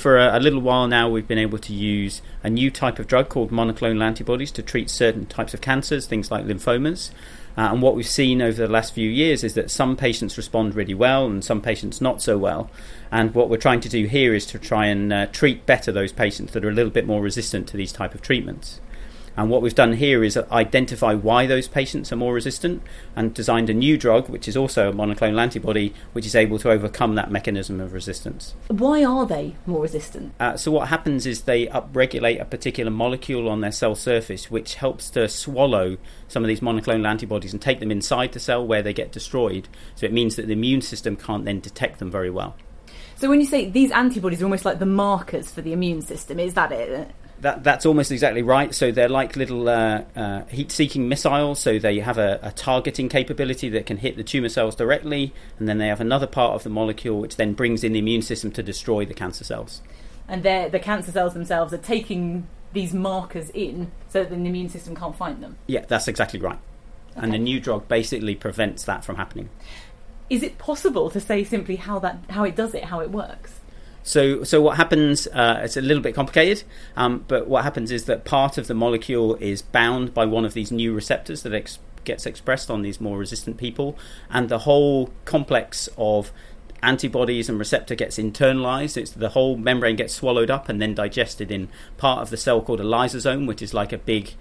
for a little while now, we've been able to use a new type of drug called monoclonal antibodies to treat certain types of cancers, things like lymphomas. And what we've seen over the last few years is that some patients respond really well and some patients not so well. And what we're trying to do here is to try and treat better those patients that are a little bit more resistant to these type of treatments. And what we've done here is identify why those patients are more resistant and designed a new drug, which is also a monoclonal antibody, which is able to overcome that mechanism of resistance. Why are they more resistant? So what happens is they upregulate a particular molecule on their cell surface, which helps to swallow some of these monoclonal antibodies and take them inside the cell where they get destroyed. So it means that the immune system can't then detect them very well. So when you say these antibodies are almost like the markers for the immune system, is that it? That's almost exactly right. So they're like little heat-seeking missiles. So they have a targeting capability that can hit the tumour cells directly, and then they have another part of the molecule which then brings in the immune system to destroy the cancer cells. And the cancer cells themselves are taking these markers in so that the immune system can't find them? Yeah, that's exactly right. Okay. And the new drug basically prevents that from happening. Is it possible to say simply how it does it, how it works? So what happens, it's a little bit complicated, but what happens is that part of the molecule is bound by one of these new receptors that gets expressed on these more resistant people, and the whole complex of antibodies and receptor gets internalized. The whole membrane gets swallowed up and then digested in part of the cell called a lysosome, which is like a big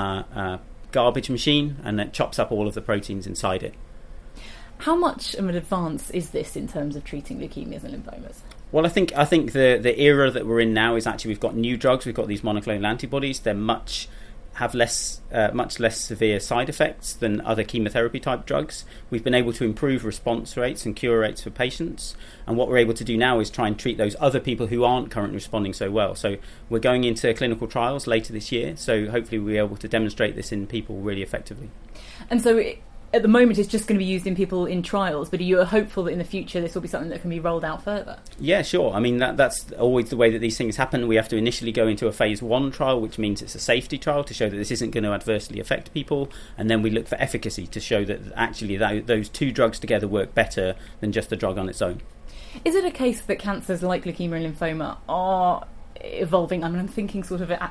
garbage machine, and it chops up all of the proteins inside it. How much of an advance is this in terms of treating leukemias and lymphomas? Well, I think the era that we're in now is actually we've got new drugs. We've got these monoclonal antibodies. They're much less severe side effects than other chemotherapy type drugs. We've been able to improve response rates and cure rates for patients. And what we're able to do now is try and treat those other people who aren't currently responding so well. So we're going into clinical trials later this year. So hopefully we'll be able to demonstrate this in people really effectively. And so at the moment it's just going to be used in people in trials, but are you hopeful that in the future this will be something that can be rolled out further? Yeah, sure. I mean, that's always the way that these things happen. We have to initially go into a phase 1 trial, which means it's a safety trial to show that this isn't going to adversely affect people, and then we look for efficacy to show that actually those two drugs together work better than just the drug on its own. Is it a case that cancers like leukemia and lymphoma are evolving? I mean, I'm thinking sort of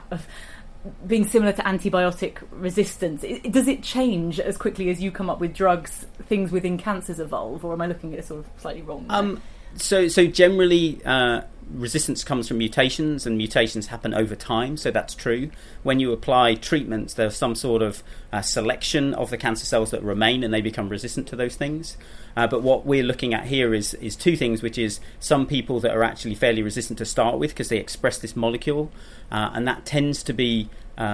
being similar to antibiotic resistance. Does it change as quickly as you come up with drugs, things within cancers evolve, or am I looking at it sort of slightly wrong? So generally resistance comes from mutations, and mutations happen over time, so that's true. When you apply treatments, there's some sort of selection of the cancer cells that remain and they become resistant to those things. But what we're looking at here is two things, which is some people that are actually fairly resistant to start with because they express this molecule, and that tends to be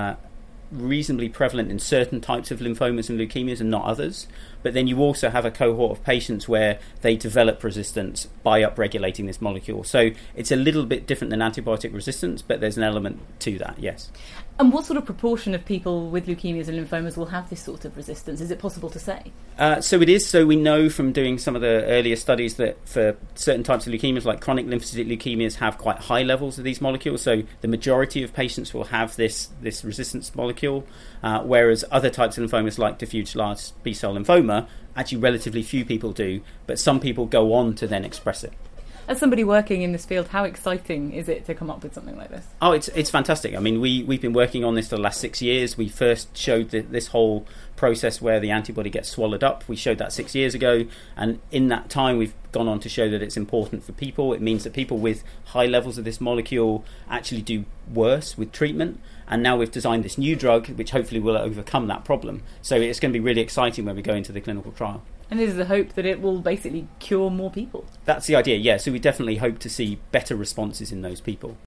reasonably prevalent in certain types of lymphomas and leukemias and not others. But then you also have a cohort of patients where they develop resistance by upregulating this molecule. So it's a little bit different than antibiotic resistance, but there's an element to that, yes. And what sort of proportion of people with leukemias and lymphomas will have this sort of resistance? Is it possible to say? So it is. So we know from doing some of the earlier studies that for certain types of leukemias, like chronic lymphocytic leukemias, have quite high levels of these molecules. So the majority of patients will have this resistance molecule, whereas other types of lymphomas, like diffuse large B-cell lymphoma, actually relatively few people do, but some people go on to then express it. As somebody working in this field, how exciting is it to come up with something like this? Oh, it's fantastic. I mean, we've been working on this for the last 6 years. We first showed this whole process where the antibody gets swallowed up. We showed that 6 years ago, and in that time we've gone on to show that it's important for people. It means that people with high levels of this molecule actually do worse with treatment, and now we've designed this new drug which hopefully will overcome that problem. So it's going to be really exciting when we go into the clinical trial. And is the hope that it will basically cure more people? That's the idea, yeah. So we definitely hope to see better responses in those people.